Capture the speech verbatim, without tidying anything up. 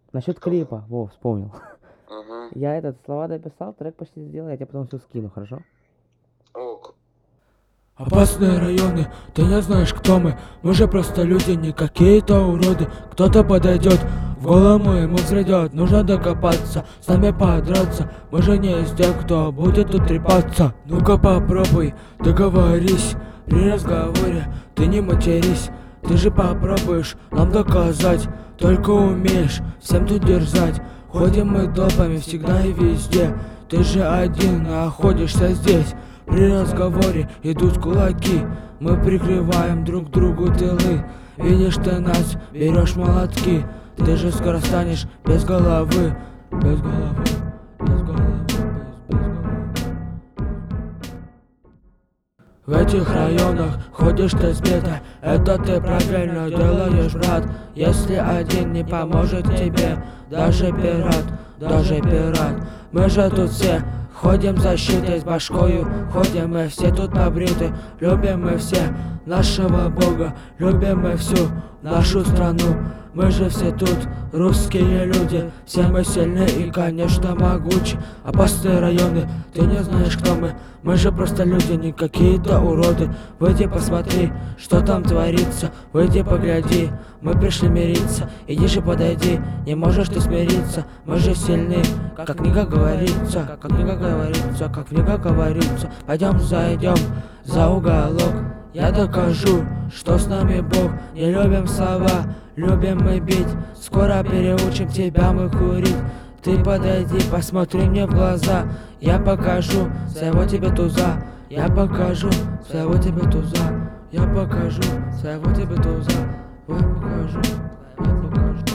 Насчет клипа, во, вспомнил. Ага. Я этот слова дописал, трек почти сделал, я тебе потом все скину, хорошо? Ок. Опасные районы, ты не знаешь, кто мы. Мы же просто люди, не какие-то уроды. Кто-то подойдет, в голову ему взрядет. Нужно докопаться, с нами подраться. Мы же не из тех, кто будет тут трепаться. Ну-ка попробуй, договорись. При разговоре ты не матерись. Ты же попробуешь нам доказать. Только умеешь всем тут дерзать. Ходим мы толпами всегда и везде. Ты же один находишься здесь. При разговоре идут кулаки. Мы прикрываем друг другу тылы. Видишь ты нас, берешь молотки. Ты же скоро станешь без головы. Без головы, без головы, без, без головы. В этих районах ходишь ты сбито. Это ты правильно делаешь, брат. Если один не поможет тебе, даже пират, даже пират. Мы же тут все ходим защитой с башкою, ходим мы все тут побриты. Любим мы все нашего Бога, любим мы всю нашу страну. Мы же все тут русские люди, все мы сильны и, конечно, могучи. Опасные районы, ты не знаешь, кто мы. Мы же просто люди, не какие-то уроды. Выйди посмотри, что там творится. Выйди погляди, мы пришли мириться. Иди же подойди, не можешь ты смириться. Мы же сильны, как книга говорится. Как книга говорится, как книга говорится. Пойдем зайдем за уголок. Я докажу, что с нами Бог. Не любим слова, любим мы бить. Скоро переучим тебя мы курить. Ты подойди, посмотри мне в глаза. Я покажу своего тебе туза. Я покажу своего тебе туза. Я покажу своего тебе туза. Я покажу, я покажу.